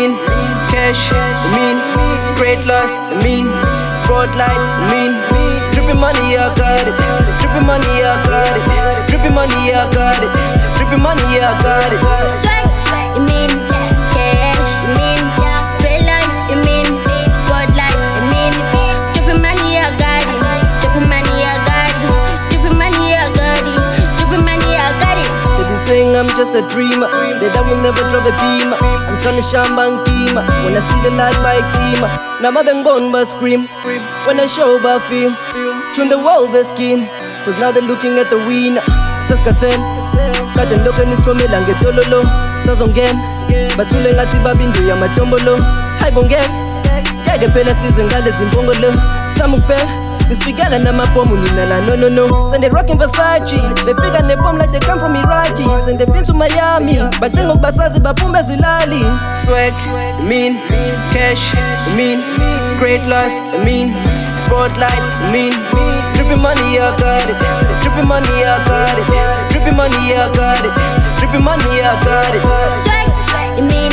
mean cash, I mean great life, I mean spotlight, I mean dripping money, I got it. Dripping money, I got it. Dripping money, I got it. Dripping money, I got it. Swag, you mean cash, you mean great life, you mean spotlight, you mean dripping money, I got it. Dripping money, I got it. Dripping money, I got it. Dripping money, I got it. They be saying I'm just a dreamer, that I will never drop a beamer. I'm trying to shine bang team. When I see the light by team, now my bang gon' but scream. When I show but feel, tune the world the scheme. Cause now they're looking at the winner. Saskaten, kade loke niskomela ngetololo. Sazongen, bathule ngathi babindu yamatombolo. Haibongen, keke phela sizwe ngale zimbongolo. Samukpe, nisifikela namabomu ninala no. Send they rockin' Versace, they figure they bomb like they come from Iraqi. Send they been to Miami, batengo basazi bapumbe zilali. Swag, I mean cash, I mean great life, I mean spotlight, I mean dripping money, I got it. Dripping money, I got it. Dripping money, I got it. Dripping money, I got it. Swag, you mean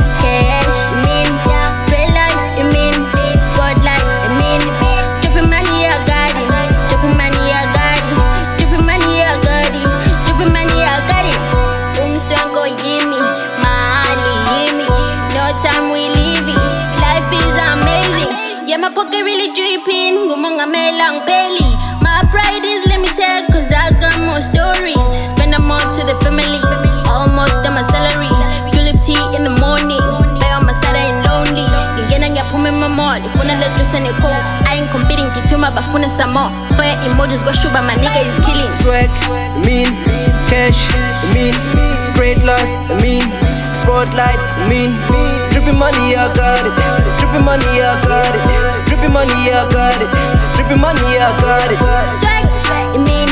cash, you mean great life, you mean spotlight, you mean dripping money, I got it. Dripping money, I got it. Dripping money, I got it. Dripping money, I got it. Umswango yimi, mahali yimi. No time we leaving. Life is amazing. Yeah, my pocket really dripping. Gumonga melang belly. My pride is limited cause I got more stories. Spend them all to the families. Almost on my salary. You live tea in the morning. Pay on my side, I ain't lonely. Ingena ngiyaphuma emamall. If una let dress and a call. I ain't competing, kituma bafuna some more. Fire emojis go shoot, but my nigga is killing. Swag, I mean cash, I mean great life, I mean spotlight, I mean dripping money, I got it. Dripping money, I got it. Dripping money, I got it. Dripping money, I got it. Swag, you mean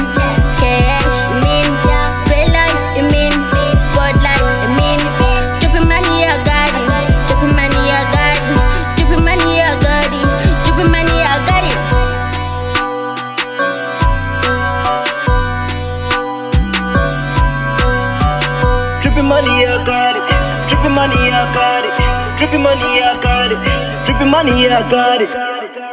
cash, you mean great life, you mean spotlight, you mean dripping money, I got it. Dripping money, I got it. Dripping money, I got it. Dripping money, I got it. Dripping money, I got it. Dripping money, I got it. Dripping money, I got it. Dripping money, I got it.